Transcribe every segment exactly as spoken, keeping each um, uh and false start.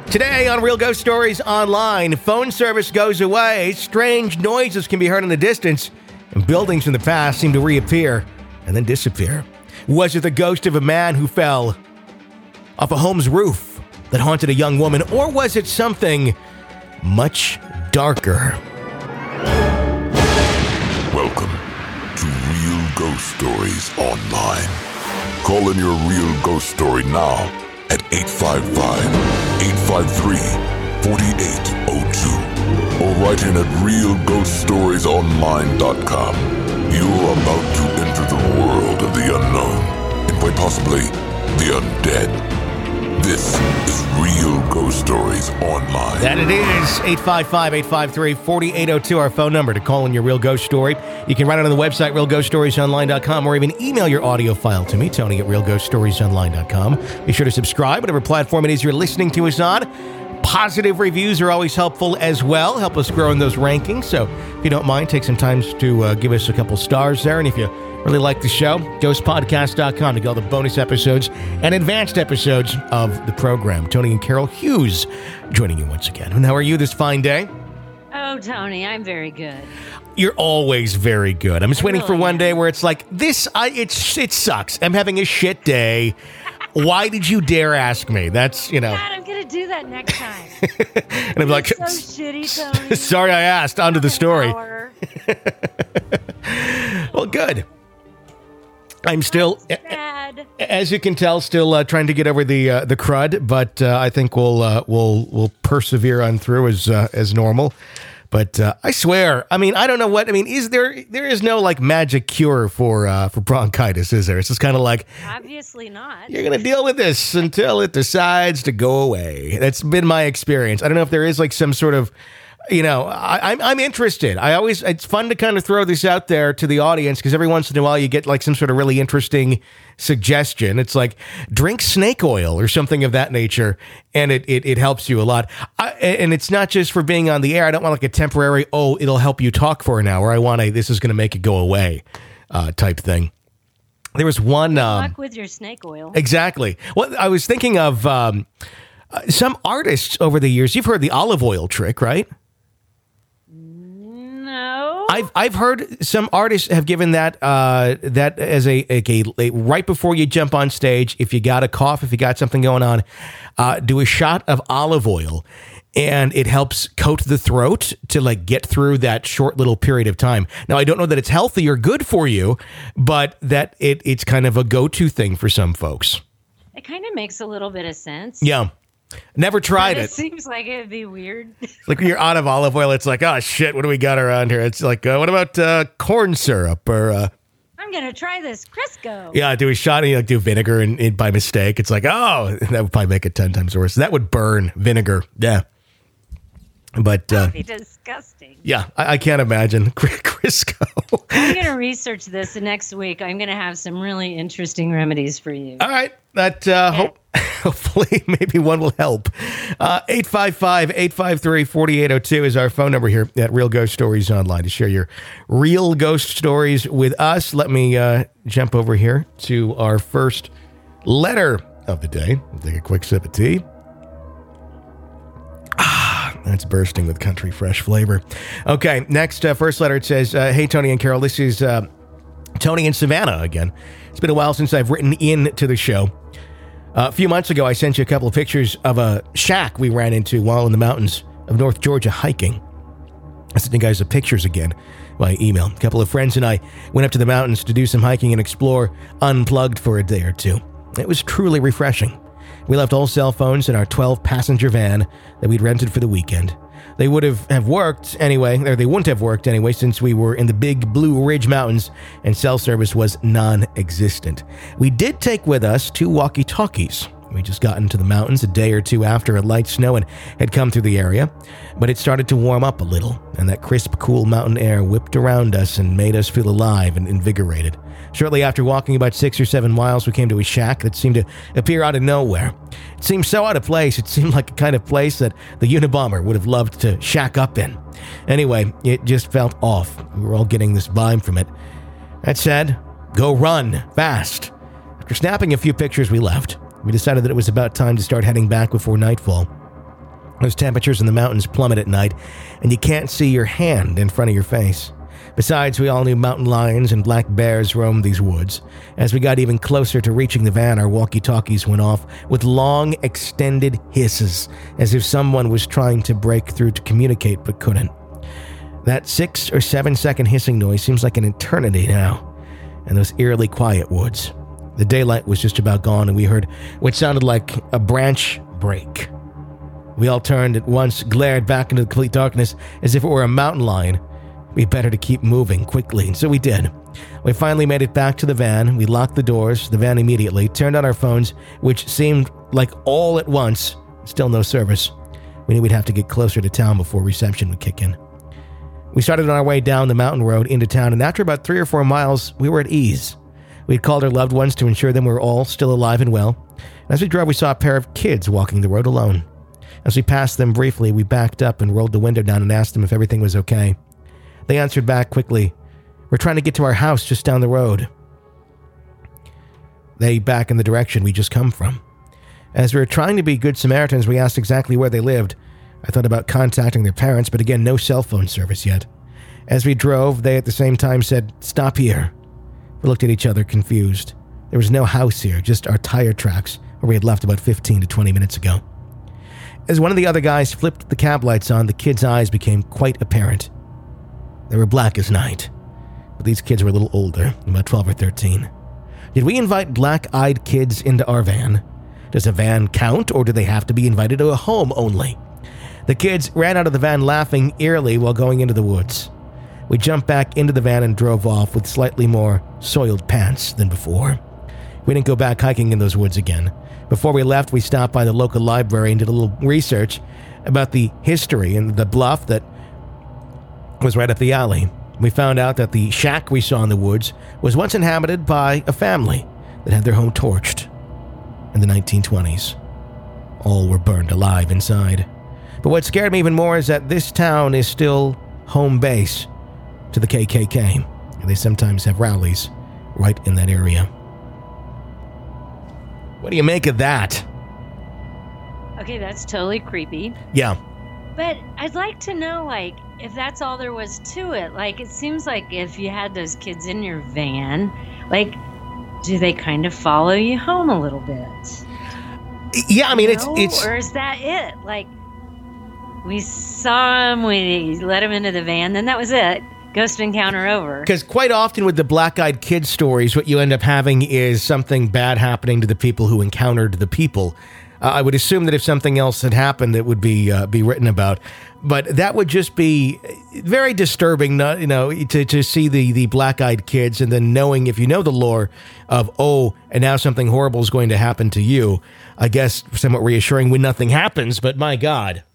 Today on Real Ghost Stories Online, phone service goes away, strange noises can be heard in the distance, and buildings in the past seem to reappear and then disappear. Was it the ghost of a man who fell off a home's roof that haunted a young woman, or was it something much darker? Welcome to Real Ghost Stories Online. Call in your real ghost story now at eight five five, eight five three, four eight zero two or write in at real ghost stories online dot com. You're about to enter the world of the unknown and quite possibly the undead. This is Real Ghost Stories Online. That it is. eight five five, eight five three, four eight zero two, our phone number to call in your real ghost story. You can write it on the website, real ghost stories online dot com, or even email your audio file to me, Tony at real ghost stories online dot com. Be sure to subscribe, whatever platform it is you're listening to us on. Positive reviews are always helpful as well. Help us grow in those rankings. So if you don't mind, take some time to uh, give us a couple stars there. And if you really like the show, ghost podcast dot com to get all the bonus episodes and advanced episodes of the program. Tony and Carol Hughes joining you once again. And how are you this fine day? Oh, Tony, I'm very good. You're always very good. I'm just I waiting really for one am. day where it's like, this, I, it's, it sucks. I'm having a shit day. Why did you dare ask me? That's, you know. God, I'm going to do that next time. And I'm like, so shitty, Tony. sorry I asked. On to the story. Well, good. I'm still, Bad. as you can tell, still uh, trying to get over the uh, the crud, but uh, I think we'll uh, we'll we'll persevere on through as uh, as normal. But uh, I swear, I mean, I don't know what I mean. Is there there is no like magic cure for uh, for bronchitis? Is there? It's just kind of like Obviously not. you're gonna deal with this until it decides to go away. That's been my experience. I don't know if there is like some sort of. You know, I, I'm I'm interested. I always it's fun to kind of throw this out there to the audience because every once in a while you get like some sort of really interesting suggestion. It's like drink snake oil or something of that nature, and it it, it helps you a lot. I, and it's not just for being on the air. I don't want like a temporary oh it'll help you talk for an hour. I want a this is going to make it go away uh, type thing. There was one um, Fuck with your snake oil. Exactly. Well, I was thinking of um, uh, some artists over the years. You've heard the olive oil trick, right? No. I've I've heard some artists have given that uh, that as a, a, a right before you jump on stage, if you got a cough, if you got something going on, uh, do a shot of olive oil, and it helps coat the throat to like get through that short little period of time. Now, I don't know that it's healthy or good for you, but that it it's kind of a go-to thing for some folks. It kind of makes a little bit of sense. Yeah. Never tried But it. It seems like it'd be weird. Like when you're out of olive oil, it's like, oh shit, what do we got around here? It's like, uh, what about uh, corn syrup or? Uh, I'm gonna try this Crisco. yeah, do a shot and you like do vinegar and, and by mistake, it's like, oh, that would probably make it ten times worse. That would burn vinegar. Yeah, but uh, That'd be disgusting. yeah, I, I can't imagine Crisco. I'm gonna research this and next week. I'm gonna have some really interesting remedies for you. All right, that uh, hope. Hopefully, maybe one will help. Uh, eight five five, eight five three, four eight zero two is our phone number here at Real Ghost Stories Online to share your real ghost stories with us. Let me uh, jump over here to our first letter of the day. Take a quick sip of tea. Ah, that's bursting with country fresh flavor. Okay, next, uh, first letter. It says, uh, hey, Tony and Carol, this is uh, Tony in Savannah again. It's been a while since I've written in to the show. Uh, a few months ago, I sent you a couple of pictures of a shack we ran into while in the mountains of North Georgia hiking. I sent you guys the pictures again by email. A couple of friends and I went up to the mountains to do some hiking and explore unplugged for a day or two. It was truly refreshing. We left all cell phones in our twelve-passenger van that we'd rented for the weekend. They would have, have worked anyway, or they wouldn't have worked anyway, since we were in the big Blue Ridge Mountains and cell service was non-existent. We did take with us two walkie-talkies. We just got into the mountains a day or two after a light snow and had come through the area, but it started to warm up a little, and that crisp, cool mountain air whipped around us and made us feel alive and invigorated. Shortly after walking about six or seven miles, we came to a shack that seemed to appear out of nowhere. It seemed so out of place. It seemed like a kind of place that the Unabomber would have loved to shack up in. Anyway, it just felt off. We were all getting this vibe from it. That said, go run, fast. After snapping a few pictures, we left. We decided that it was about time to start heading back before nightfall. Those temperatures in the mountains plummet at night, and you can't see your hand in front of your face. Besides, we all knew mountain lions and black bears roamed these woods. As we got even closer to reaching the van, our walkie-talkies went off with long, extended hisses, as if someone was trying to break through to communicate but couldn't. That six or seven second hissing noise seems like an eternity now, in those eerily quiet woods. The daylight was just about gone, and we heard what sounded like a branch break. We all turned at once, glared back into the complete darkness as if it were a mountain lion. We better to keep moving quickly, and so we did. We finally made it back to the van. We locked the doors, the van immediately, turned on our phones, which seemed like all at once, still no service. We knew we'd have to get closer to town before reception would kick in. We started on our way down the mountain road into town, and after about three or four miles, we were at ease. We had called our loved ones to ensure them we were all still alive and well. As we drove, we saw a pair of kids walking the road alone. As we passed them briefly, we backed up and rolled the window down and asked them if everything was okay. They answered back quickly, "We're trying to get to our house just down the road." They back in the direction we just come from. As we were trying to be good Samaritans, we asked exactly where they lived. I thought about contacting their parents, but again, no cell phone service yet. As we drove, they at the same time said, "Stop here." We looked at each other confused. There was no house here, just our tire tracks where we had left about fifteen to twenty minutes ago. As one of the other guys flipped the cab lights on, the kids' eyes became quite apparent. They were black as night, but these kids were a little older, about twelve or thirteen. Did we invite black-eyed kids into our van? Does a van count, or do they have to be invited to a home only? The kids ran out of the van laughing eerily while going into the woods. We jumped back into the van and drove off with slightly more soiled pants than before. We didn't go back hiking in those woods again. Before we left, we stopped by the local library and did a little research about the history and the bluff that was right up the alley. We found out that the shack we saw in the woods was once inhabited by a family that had their home torched in the nineteen twenties. All were burned alive inside. But what scared me even more is that this town is still home base to the K K K, and they sometimes have rallies right in that area. What do you make of that? Okay, that's totally creepy. Yeah. But I'd like to know, like, if that's all there was to it. Like, it seems like if you had those kids in your van, like, do they kind of follow you home a little bit? Yeah, I mean, you it's know? it's. Or is that it? Like, we saw them, we let them into the van, then that was it. Ghost encounter over. Because quite often with the black-eyed kid stories, what you end up having is something bad happening to the people who encountered the people. Uh, I would assume that if something else had happened, it would be uh, be written about. But that would just be very disturbing, not, you know, to, to see the, the black-eyed kids and then knowing, if you know the lore of, oh, and now something horrible is going to happen to you, I guess somewhat reassuring when nothing happens, but my God.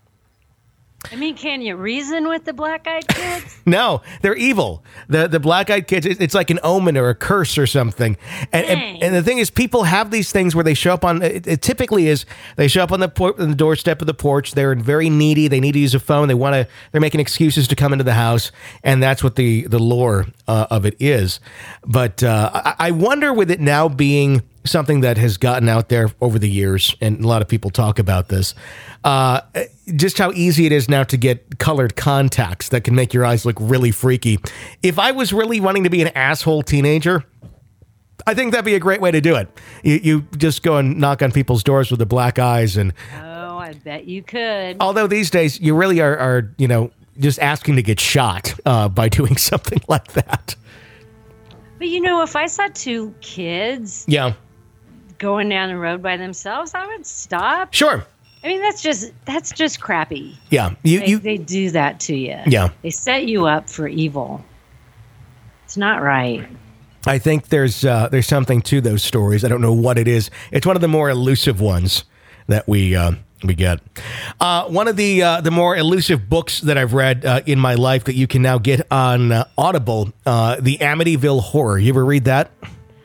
I mean, can you reason with the black-eyed kids? No, they're evil. The the black-eyed kids, it's like an omen or a curse or something. And and, and the thing is, people have these things where they show up on, it, it typically is, they show up on the, por- on the doorstep of the porch, they're very needy, they need to use a phone, they want to, they're making excuses to come into the house, and that's what the, the lore uh, of it is. But uh, I, I wonder with it now being something that has gotten out there over the years, and a lot of people talk about this, uh, just how easy it is now to get colored contacts that can make your eyes look really freaky. If I was really wanting to be an asshole teenager, I think that'd be a great way to do it. You, you just go and knock on people's doors with the black eyes. And oh, I bet you could. Although these days you really are, are you know, just asking to get shot uh, by doing something like that. But, you know, if I saw two kids yeah. going down the road by themselves, I would stop. Sure. I mean, that's just that's just crappy. Yeah. You, they, you, they do that to you. Yeah. They set you up for evil. It's not right. I think there's uh, there's something to those stories. I don't know what it is. It's one of the more elusive ones that we uh, we get. Uh, one of the uh, the more elusive books that I've read uh, in my life that you can now get on uh, Audible, uh, The Amityville Horror. You ever read that?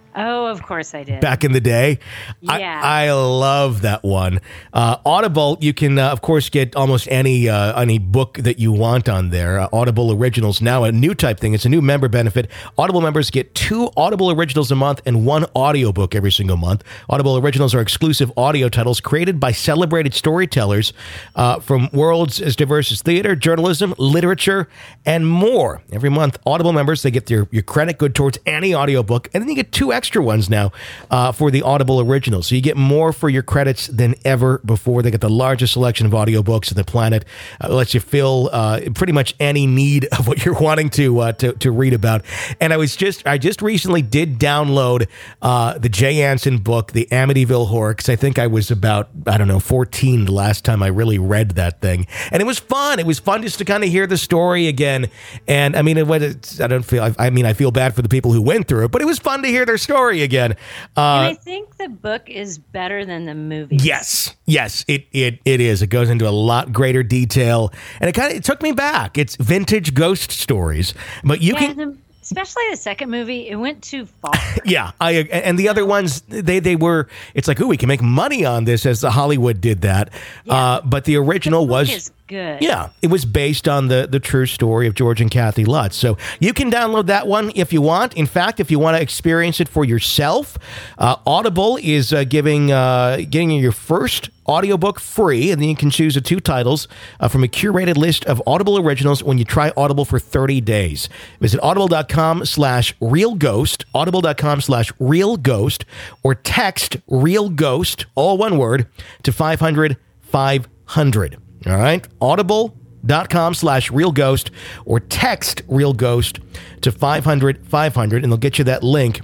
Oh, of course I did. Back in the day. Yeah. I, I love that one. Uh, Audible, you can, uh, of course, get almost any uh, any book that you want on there. Uh, Audible Originals, now a new type thing. It's a new member benefit. Audible members get two Audible Originals a month and one audiobook every single month. Audible Originals are exclusive audio titles created by celebrated storytellers uh, from worlds as diverse as theater, journalism, literature, and more. Every month, Audible members, they get your, your credit good towards any audiobook, and then you get two extra ones now uh, for the Audible Original. So you get more for your credits than ever before. They get the largest selection of audiobooks on the planet. Uh, it lets you fill uh, pretty much any need of what you're wanting to, uh, to to read about. And I was just I just recently did download uh, the Jay Anson book, The Amityville Horror, because I think I was about, I don't know, fourteen the last time I really read that thing. And it was fun. It was fun just to kind of hear the story again. And I mean, it was, I don't feel, I, I mean, I feel bad for the people who went through it, but it was fun to hear their story again. Uh, and I think the book is better than the movie. Yes, yes, it it it is. It goes into a lot greater detail, and it kind of it took me back. It's vintage ghost stories, but you yeah, can. The, especially the second movie, it went too far. Yeah, I and the other ones they they were. It's like, ooh, we can make money on this, as the Hollywood did that. Yeah. Uh, but the original the book was. Is good. Yeah, it was based on the, the true story of George and Kathy Lutz. So you can download that one if you want. In fact, if you want to experience it for yourself, uh, Audible is uh, giving uh, getting you your first audiobook free, and then you can choose the two titles uh, from a curated list of Audible originals when you try Audible for thirty days. Visit audible.com slash realghost, audible.com slash realghost, or text realghost, all one word, to five hundred five hundred. All right, audible.com slash realghost, or text realghost to five hundred five hundred, and they'll get you that link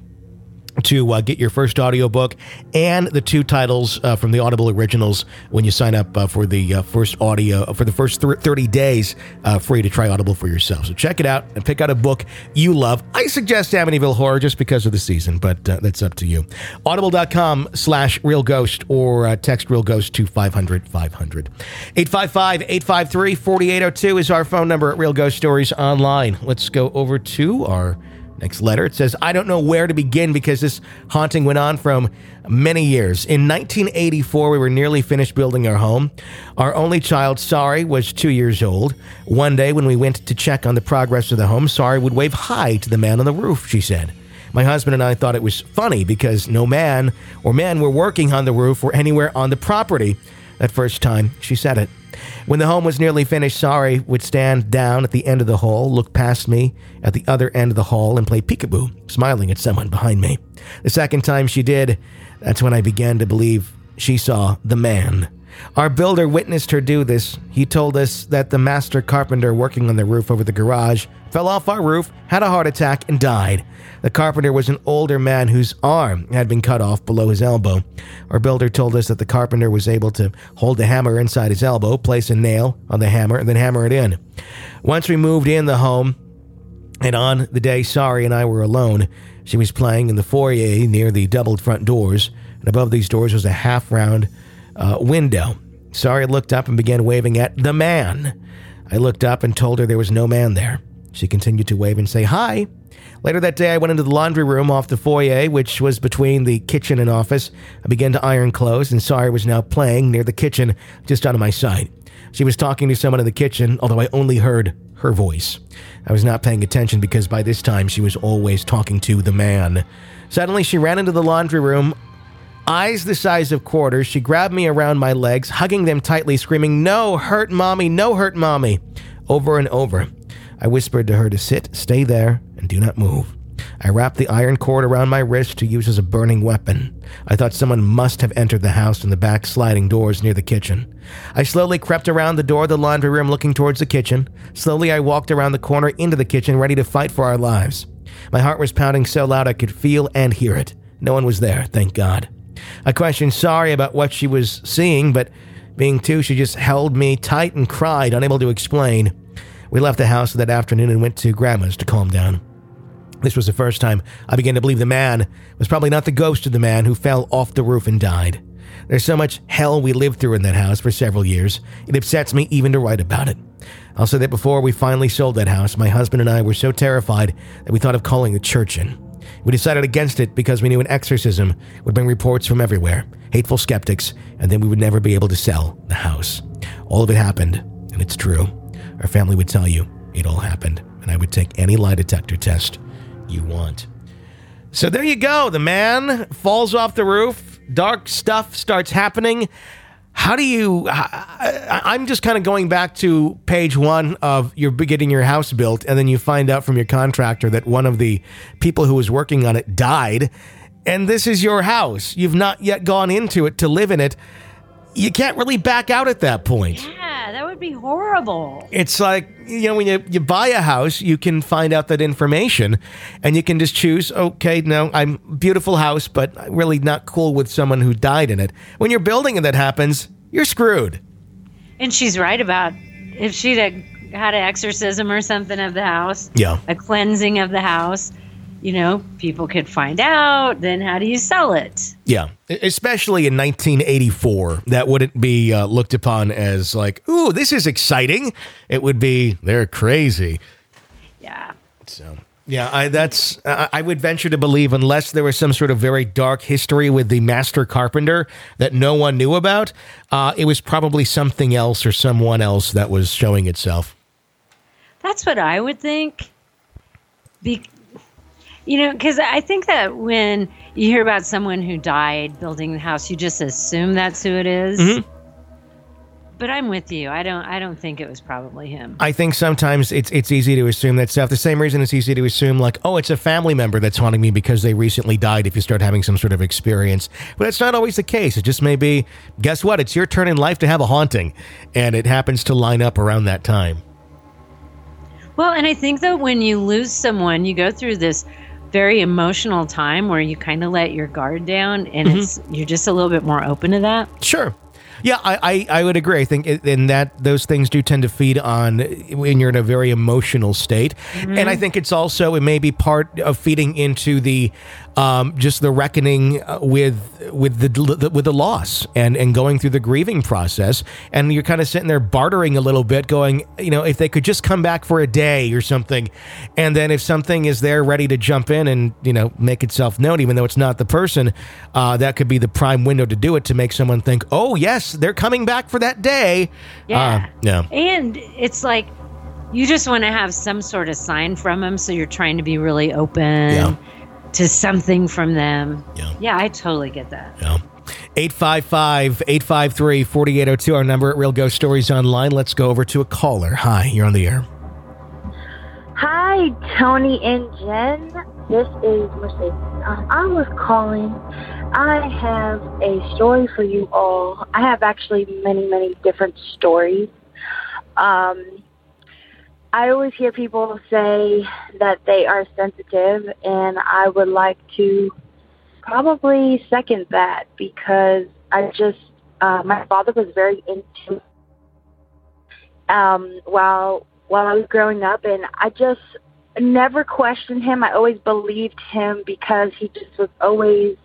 to uh, get your first audiobook and the two titles uh, from the Audible Originals when you sign up uh, for the uh, first audio for the first thirty days uh, free to try Audible for yourself. So check it out and pick out a book you love. I suggest Amityville Horror just because of the season, but uh, that's up to you. Audible.com slash realghost, or uh, text realghost to five hundred five hundred. eight five five, eight five three, four eight zero two is our phone number at Real Ghost Stories Online. Let's go over to our next letter. It says, I don't know where to begin because this haunting went on from many years. In nineteen eighty-four, we were nearly finished building our home. Our only child, Sari, was two years old. One day when we went to check on the progress of the home, Sari would wave hi to the man on the roof, she said. My husband and I thought it was funny because no man or men were working on the roof or anywhere on the property that first time she said it. When the home was nearly finished, Sari would stand down at the end of the hall, look past me at the other end of the hall, and play peekaboo, smiling at someone behind me. The second time she did, that's when I began to believe she saw the man. Our builder witnessed her do this. He told us that the master carpenter working on the roof over the garage fell off our roof, had a heart attack, and died. The carpenter was an older man whose arm had been cut off below his elbow. Our builder told us that the carpenter was able to hold the hammer inside his elbow, place a nail on the hammer, and then hammer it in. Once we moved in the home, and on the day Sari and I were alone, she was playing in the foyer near the doubled front doors, and above these doors was a half-round uh, window. Sari looked up and began waving at the man. I looked up and told her there was no man there. She continued to wave and say hi. Later that day, I went into the laundry room off the foyer, which was between the kitchen and office. I began to iron clothes, and Sari was now playing near the kitchen, just out of my sight. She was talking to someone in the kitchen, although I only heard her voice. I was not paying attention because by this time she was always talking to the man. Suddenly, she ran into the laundry room, eyes the size of quarters. She grabbed me around my legs, hugging them tightly, screaming, "No, hurt mommy, no, hurt mommy," over and over. I whispered to her to sit, stay there, and do not move. I wrapped the iron cord around my wrist to use as a burning weapon. I thought someone must have entered the house from the back sliding doors near the kitchen. I slowly crept around the door of the laundry room looking towards the kitchen. Slowly I walked around the corner into the kitchen, ready to fight for our lives. My heart was pounding so loud I could feel and hear it. No one was there, thank God. I questioned Sari about what she was seeing, but being two, she just held me tight and cried, unable to explain. We left the house that afternoon and went to Grandma's to calm down. This was the first time I began to believe the man was probably not the ghost of the man who fell off the roof and died. There's so much hell we lived through in that house for several years, it upsets me even to write about it. I'll say that before we finally sold that house, my husband and I were so terrified that we thought of calling the church in. We decided against it because we knew an exorcism would bring reports from everywhere, hateful skeptics, and then we would never be able to sell the house. All of it happened, and it's true. Our family would tell you it all happened, and I would take any lie detector test you want. So there you go. The man falls off the roof. Dark stuff starts happening. How do you... I, I'm just kind of going back to page one of you're getting your house built, and then you find out from your contractor that one of the people who was working on it died, and this is your house. You've not yet gone into it to live in it. You can't really back out at that point. Yeah, that would be horrible. It's like, you know, when you, you buy a house, you can find out that information, and you can just choose, okay, no, I'm beautiful house, but really not cool with someone who died in it. When you're building and that happens, you're screwed. And she's right about if she'd have had an exorcism or something of the house, yeah, a cleansing of the house, you know, people could find out, then how do you sell it? Yeah, especially in nineteen eighty-four, that wouldn't be uh, looked upon as like, ooh, this is exciting. It would be, they're crazy. Yeah. So, yeah, I, that's, I, I would venture to believe, unless there was some sort of very dark history with the master carpenter that no one knew about, uh, it was probably something else or someone else that was showing itself. That's what I would think. Be- You know, because I think that when you hear about someone who died building the house, you just assume that's who it is. Mm-hmm. But I'm with you. I don't. I don't think it was probably him. I think sometimes it's it's easy to assume that stuff. The same reason it's easy to assume like, oh, it's a family member that's haunting me because they recently died. If you start having some sort of experience, but it's not always the case. It just may be. Guess what? It's your turn in life to have a haunting, and it happens to line up around that time. Well, and I think that when you lose someone, you go through this very emotional time where you kind of let your guard down, and mm-hmm. it's you're just a little bit more open to that. Sure. Yeah, I, I, I would agree. I think in that those things do tend to feed on when you're in a very emotional state. Mm-hmm. And I think it's also, it may be part of feeding into the, um, just the reckoning with with the with the loss and, and going through the grieving process. And you're kind of sitting there bartering a little bit going, you know, if they could just come back for a day or something. And then if something is there ready to jump in and, you know, make itself known, even though it's not the person, uh, that could be the prime window to do it, to make someone think, oh, yes, they're coming back for that day. Yeah. Uh, yeah. And it's like, you just want to have some sort of sign from them. So you're trying to be really open yeah. to something from them. Yeah. Yeah, I totally get that. Yeah. eight five five, eight five three, four eight zero two, our number at Real Ghost Stories Online. Let's go over to a caller. Hi, you're on the air. Hi, Tony and Jen. This is Mercedes. Um, I was calling. I have a story for you all. I have actually many, many different stories. Um, I always hear people say that they are sensitive, and I would like to probably second that, because I just, uh, my father was very into um, while while I was growing up, and I just never questioned him. I always believed him because he just was always,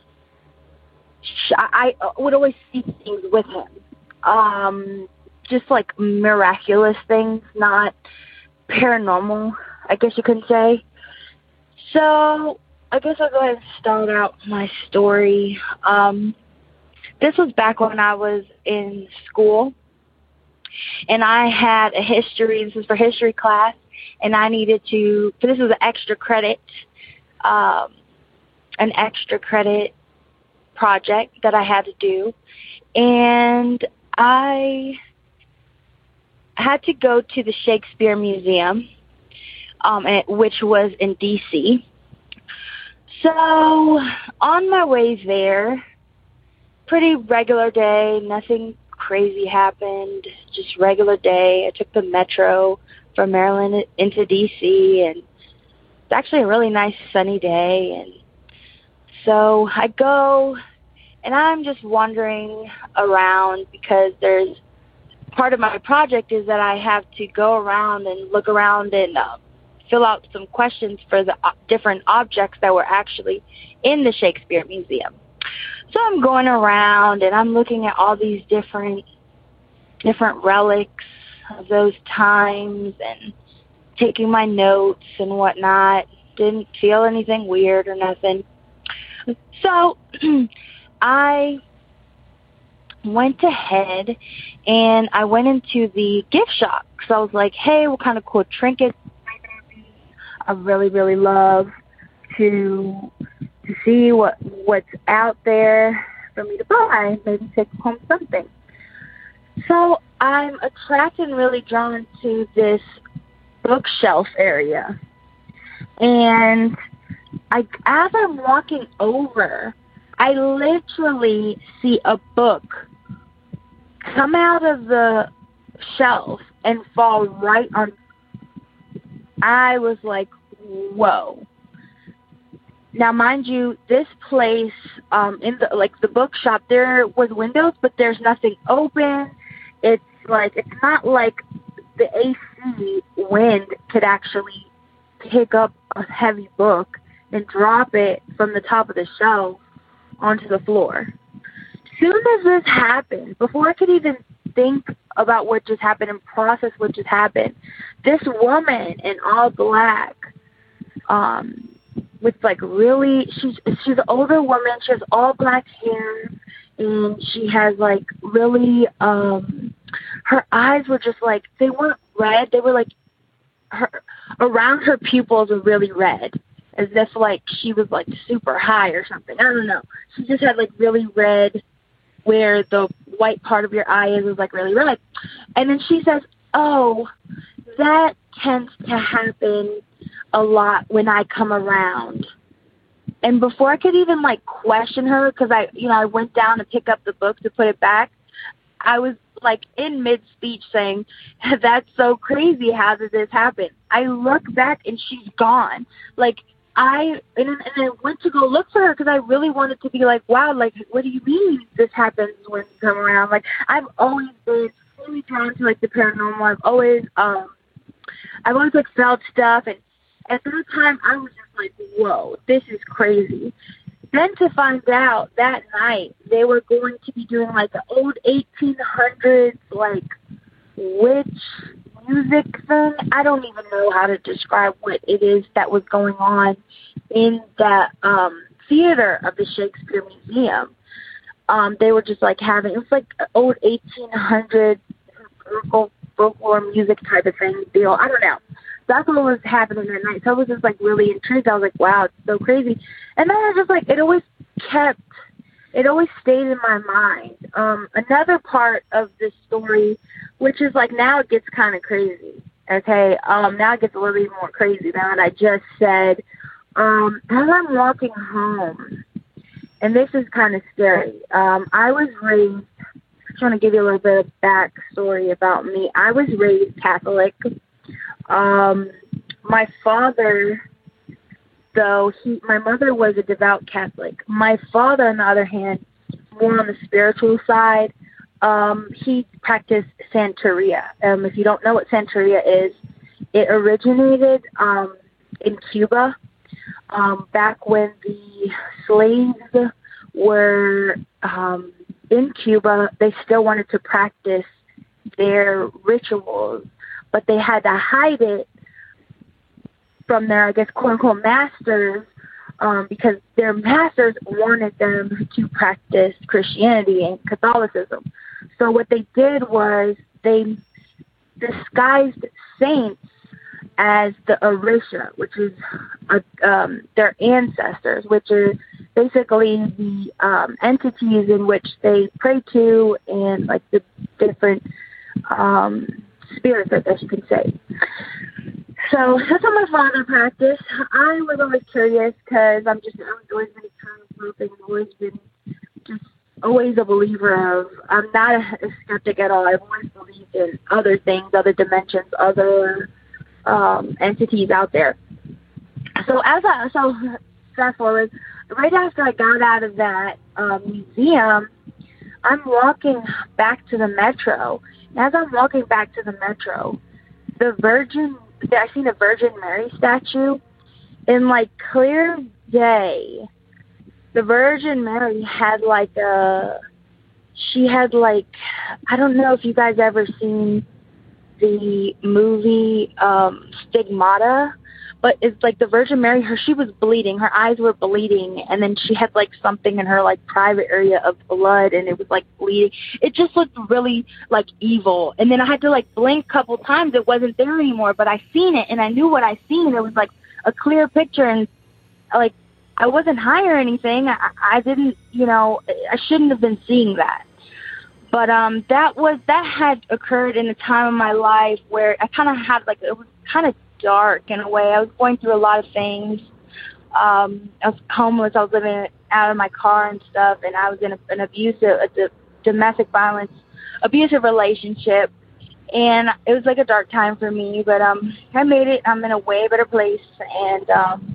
I, I would always see things with him. Um, just like miraculous things, not paranormal, I guess you could say. So I guess I'll go ahead and start out my story. Um, this was back when I was in school, and I had a history, this was for history class, and I needed to, so this was an extra credit, um, an extra credit project that I had to do. And I had to go to the Shakespeare Museum, um, which was in D C So on my way there, pretty regular day, nothing crazy happened, just regular day. I took the metro from Maryland into D C, and it's actually a really nice sunny day. And so I go, and I'm just wandering around because there's part of my project is that I have to go around and look around and uh, fill out some questions for the uh, different objects that were actually in the Shakespeare Museum. So I'm going around and I'm looking at all these different different relics of those times and taking my notes and whatnot, Didn't feel anything weird or nothing. So I went ahead and I went into the gift shop because I was like, hey, what kind of cool trinkets I really, really love to to see what what's out there for me to buy, maybe take home something. So I'm attracted and really drawn to this bookshelf area. And I, as I'm walking over, I literally see a book come out of the shelf and fall right on. I was like, whoa. Now, mind you, this place, um, in the like the bookshop, there was windows, but there's nothing open. It's like it's not like the A C wind could actually pick up a heavy book and drop it from the top of the shelf onto the floor. As soon as this happened, before I could even think about what just happened and process what just happened, this woman in all black, um, with like really, she's she's an older woman. She has all black hair, and she has like really, um, her eyes were just like, they weren't red. They were like, her around her pupils were really red, as if like she was like super high or something. I don't know. She just had like really red, where the white part of your eye is is like really red. And then she says, "Oh, that tends to happen a lot when I come around." And before I could even like question her, because I, you know, I went down to pick up the book to put it back, I was like in mid speech saying, "That's so crazy. How did this happen?" I look back and she's gone. Like I, and, and I went to go look for her because I really wanted to be like, wow, like, what do you mean this happens when you come around? Like, I've always been really drawn to like the paranormal. I've always, um, I've always like felt stuff, and at that time I was just like, whoa, this is crazy. Then to find out that night they were going to be doing like an old eighteen hundreds like witch music thing. I don't even know how to describe what it is that was going on in that um, theater of the Shakespeare Museum. Um, they were just like having, it was like an old eighteen hundreds folklore music type of thing deal. I don't know. That's what was happening that night. So I was just like really intrigued. I was like, wow, it's so crazy. And then I was just like, it always kept, it always stayed in my mind. Um, another part of this story, which is like now it gets kind of crazy. Okay. Um, now it gets a little bit more crazy than what I just said. Um, as I'm walking home, and this is kind of scary. Um, I was raised, I'm trying to give you a little bit of backstory about me. I was raised Catholic. Um, my father, though, he, my mother was a devout Catholic. My father, on the other hand, more on the spiritual side, um, he practiced Santeria. Um, if you don't know what Santeria is, it originated um, in Cuba, um, back when the slaves were um, in Cuba. They still wanted to practice their rituals, but they had to hide it from their, I guess, quote-unquote masters, um, because their masters wanted them to practice Christianity and Catholicism. So what they did was they disguised saints as the Orisha, which is uh, um, their ancestors, which are basically the um, entities in which they pray to, and like the different um, spirits, I guess you could say. So that's how my father practiced. I was always curious because I'm just, I've always been a kind of I've always been just always a believer of, I'm not a, a skeptic at all. I've always believed in other things, other dimensions, other um, entities out there. So as I, so fast forward, right after I got out of that um, museum, I'm walking back to the metro. And as I'm walking back to the metro, the Virgin, I seen a Virgin Mary statue in like clear day. The Virgin Mary had like a, she had like, I don't know if you guys ever seen the movie um, Stigmata, but it's like the Virgin Mary, her, she was bleeding. Her eyes were bleeding. And then she had like something in her like private area of blood, and it was like bleeding. It just looked really like evil. And then I had to like blink a couple times. It wasn't there anymore, but I seen it, and I knew what I seen. It was like a clear picture, and like I wasn't high or anything. I, I didn't, you know, I shouldn't have been seeing that. But um, that was that had occurred in a time of my life where I kind of had like it was kind of dark in a way. I was going through a lot of things. Um, I was homeless. I was living out of my car and stuff, and I was in a, an abusive, a d- domestic violence, abusive relationship, and it was like a dark time for me. But um, I made it. I'm in a way better place, and um.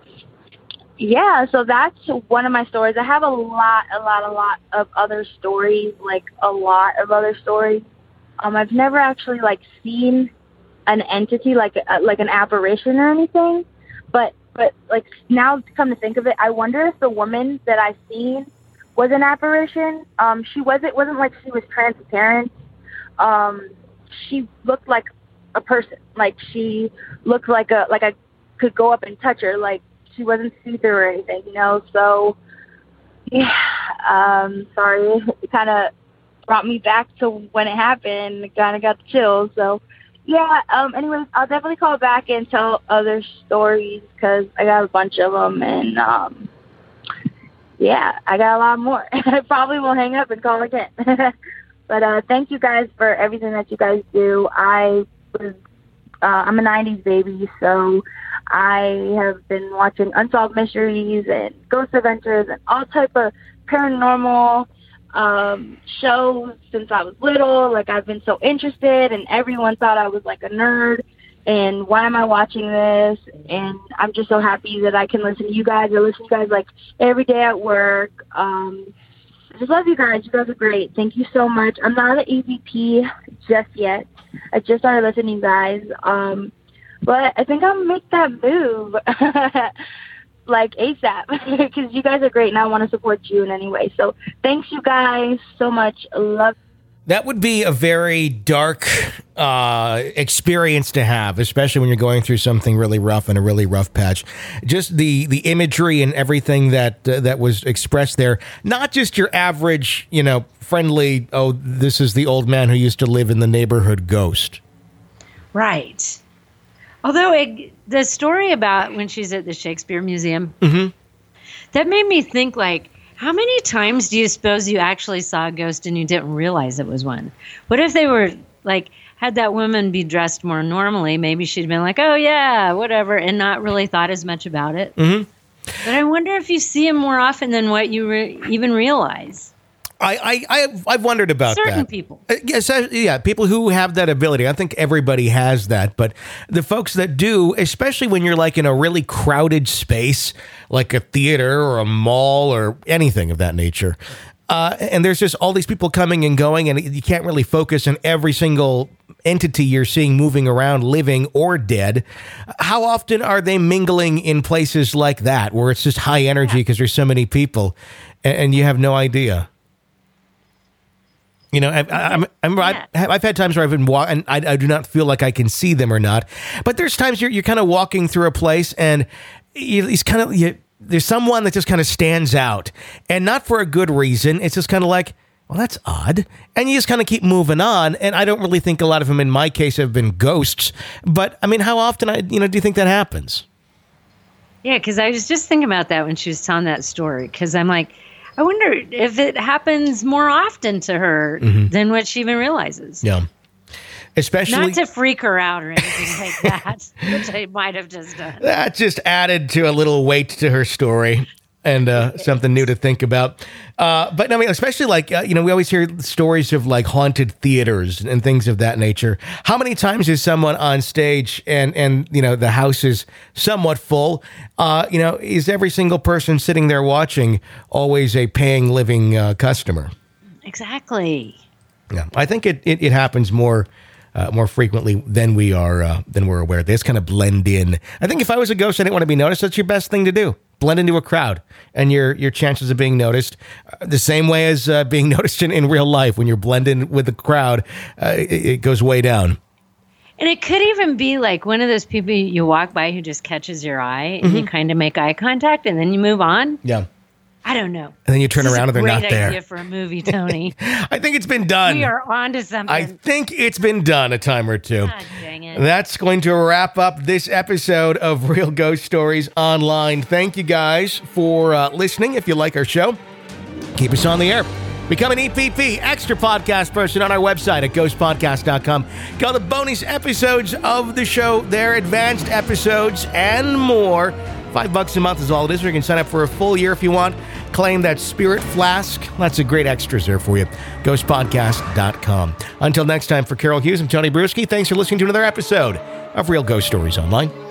Yeah, so that's one of my stories. I have a lot, a lot, a lot of other stories, like a lot of other stories. Um, I've never actually like seen an entity, like a, like an apparition or anything, but but like now to come to think of it, I wonder if the woman that I seen was an apparition. Um, she wasn't wasn't like she was transparent. Um, she looked like a person, like she looked like a like I could go up and touch her, like. She wasn't see-through or anything, you know, so, yeah, um, sorry, it kind of brought me back to when it happened, it kind of got the chills, so, yeah, um, anyways, I'll definitely call back and tell other stories, because I got a bunch of them, and, um, yeah, I got a lot more. I probably will hang up and call again, but, uh, thank you guys for everything that you guys do. I was, uh, I'm a nineties baby, so I have been watching Unsolved Mysteries and Ghost Adventures and all type of paranormal um, shows since I was little. Like, I've been so interested, and everyone thought I was like a nerd. And why am I watching this? And I'm just so happy that I can listen to you guys. I listen to you guys like every day at work. Um, I just love you guys. You guys are great. Thank you so much. I'm not an E V P just yet. I just started listening to you guys. Um, But I think I'll make that move, like ASAP, because you guys are great, and I want to support you in any way. So thanks, you guys, so much. Love. That would be a very dark uh, experience to have, especially when you're going through something really rough and a really rough patch. Just the the imagery and everything that uh, that was expressed there, not just your average, you know, friendly, oh, this is the old man who used to live in the neighborhood ghost. Right. Although it, the story about when she's at the Shakespeare Museum, mm-hmm. that made me think, like, how many times do you suppose you actually saw a ghost and you didn't realize it was one? What if they were, like, had that woman be dressed more normally, maybe she'd been like, oh, yeah, whatever, and not really thought as much about it. Mm-hmm. But I wonder if you see them more often than what you re- even realize. I, I, I've wondered about Certain that. Certain people. Uh, yes, uh, yeah, people who have that ability. I think everybody has that, but the folks that do, especially when you're like in a really crowded space, like a theater or a mall or anything of that nature, uh, and there's just all these people coming and going, and you can't really focus on every single entity you're seeing moving around, living or dead. How often are they mingling in places like that, where it's just high energy because there's so many people, and, and you have no idea? You know, I, I, I'm, I'm, I've, I've had times where I've been walking, and I, I do not feel like I can see them or not. But there's times you're you're kind of walking through a place, and you, he's kind of you, there's someone that just kind of stands out, and not for a good reason. It's just kind of like, well, that's odd, and you just kind of keep moving on. And I don't really think a lot of them, in my case, have been ghosts. But I mean, how often, I you know, do you think that happens? Yeah, because I was just thinking about that when she was telling that story. Because I'm like, I wonder if it happens more often to her mm-hmm. than what she even realizes. Yeah. Especially not to freak her out or anything like that, which I might have just done. That just added to a little weight to her story and uh, something new to think about. Uh, but I mean, especially like, uh, you know, we always hear stories of like haunted theaters and things of that nature. How many times is someone on stage and, and you know, the house is somewhat full? Uh, you know, is every single person sitting there watching always a paying living uh, customer? Exactly. Yeah, I think it, it, it happens more uh, more frequently than we are uh, than we're aware. They just kind of blend in. I think if I was a ghost, I didn't want to be noticed. That's your best thing to do. Blend into a crowd, and your your chances of being noticed, uh, the same way as uh, being noticed in, in real life. When you're blending with the crowd, uh, it, it goes way down. And it could even be like one of those people you walk by who just catches your eye and mm-hmm. you kind of make eye contact and then you move on. Yeah. I don't know. And then you turn this around and they're not there. Great idea for a movie, Tony. I think it's been done. We are on to something. I think it's been done a time or two. God dang it. That's going to wrap up this episode of Real Ghost Stories Online. Thank you guys for uh, listening. If you like our show, keep us on the air. Become an E P P, extra podcast person on our website at ghost podcast dot com. Go to bonus episodes of the show there, advanced episodes, and more. Five bucks a month is all it is. Or you can sign up for a full year if you want. Claim that Spirit Flask. Lots of great extras there for you. ghost podcast dot com. Until next time, for Carol Hughes and Tony Bruschi, thanks for listening to another episode of Real Ghost Stories Online.